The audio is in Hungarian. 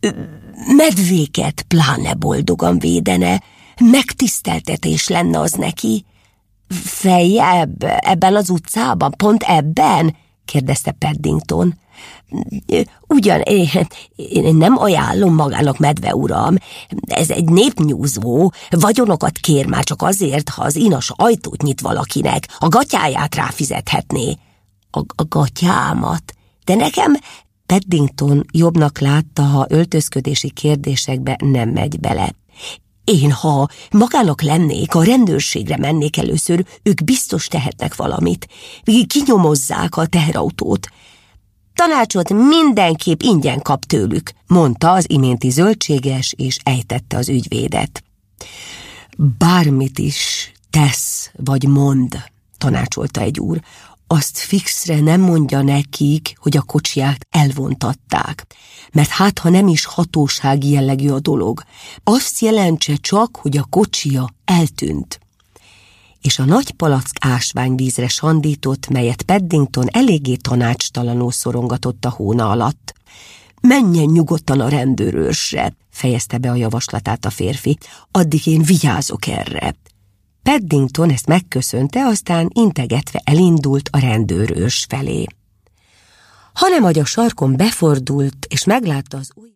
medvéket pláne boldogan védene, megtiszteltetés lenne az neki. Feljebb, ebben az utcában, pont ebben? Kérdezte Paddington. Ugyan, én nem ajánlom magának, medve uram. Ez egy népnyúzó, vagyonokat kér már csak azért, ha az inas ajtót nyit valakinek, a gatyáját ráfizethetné. A gatyámat? De nekem... Paddington jobbnak látta, ha öltözködési kérdésekbe nem megy bele. Én, ha magának lennék, a rendőrségre mennék először, ők biztos tehetnek valamit. Kinyomozzák a teherautót. Tanácsot mindenképp ingyen kap tőlük, mondta az iménti zöldséges, és ejtette az ügyvédet. Bármit is tesz vagy mond, tanácsolta egy úr, azt fixre nem mondja nekik, hogy a kocsiját elvontatták, mert hát, ha nem is hatósági jellegű a dolog, azt jelentse csak, hogy a kocsija eltűnt. És a nagy palack ásványvízre sandított, melyet Paddington eléggé tanácstalanul szorongatott a hóna alatt. Menjen nyugodtan a rendőrőrsre, fejezte be a javaslatát a férfi, addig én vigyázok erre. Paddington ezt megköszönte, aztán integetve elindult a rendőrőrs felé. Hanem, hogy a sarkon befordult, és meglátta az új